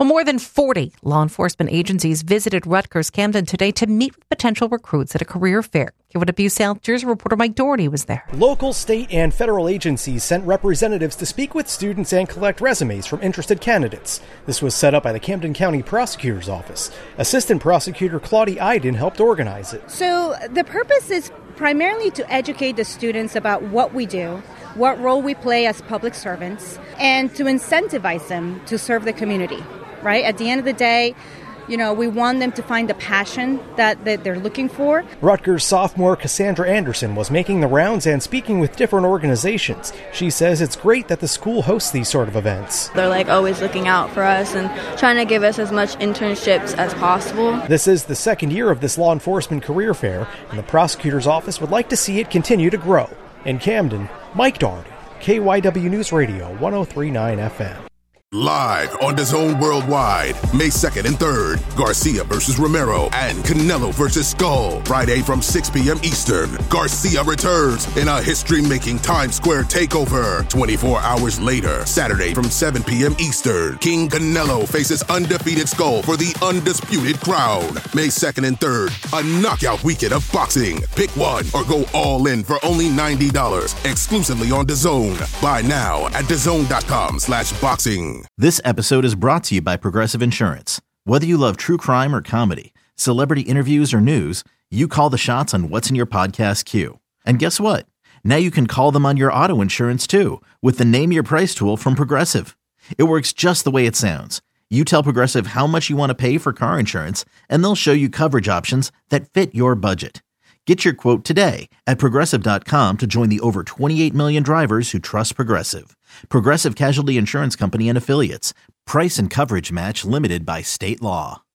Well, more than 40 law enforcement agencies visited Rutgers-Camden today to meet with potential recruits at a career fair. KYW South Jersey reporter Mike Doherty was there. Local, state, and federal agencies sent representatives to speak with students and collect resumes from interested candidates. This was set up by the Camden County Prosecutor's Office. Assistant Prosecutor Claudia Iden helped organize it. So the purpose is primarily to educate the students about what we do, what role we play as public servants, and to incentivize them to serve the community, right? At the end of the day, we want them to find the passion that they're looking for. Rutgers sophomore Cassandra Anderson was making the rounds and speaking with different organizations. She says it's great that the school hosts these sort of events. They're always looking out for us and trying to give us as much internships as possible. This is the second year of this law enforcement career fair, and the prosecutor's office would like to see it continue to grow. In Camden, Mike Doherty, KYW News Radio 103.9 FM. Live on DAZN Worldwide, May 2nd and 3rd, Garcia versus Romero and Canelo versus Skull. Friday from 6 p.m. Eastern, Garcia returns in a history-making Times Square takeover. 24 hours later, Saturday from 7 p.m. Eastern, King Canelo faces undefeated Skull for the undisputed crown. May 2nd and 3rd, a knockout weekend of boxing. Pick one or go all in for only $90, exclusively on DAZN. Buy now at DAZN.com/boxing. This episode is brought to you by Progressive Insurance. Whether you love true crime or comedy, celebrity interviews or news, you call the shots on what's in your podcast queue. And guess what? Now you can call them on your auto insurance too with the Name Your Price tool from Progressive. It works just the way it sounds. You tell Progressive how much you want to pay for car insurance, and they'll show you coverage options that fit your budget. Get your quote today at Progressive.com to join the over 28 million drivers who trust Progressive. Progressive Casualty Insurance Company and Affiliates. Price and coverage match limited by state law.